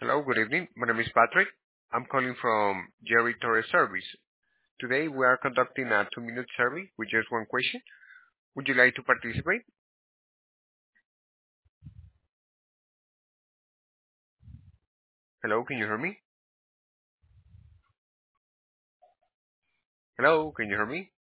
Hello, good evening. My name is Patrick. I'm calling from Jerry Torres Service. Today we are conducting a 2-minute survey with just one question. Would you like to participate? Hello, can you hear me? Hello, can you hear me?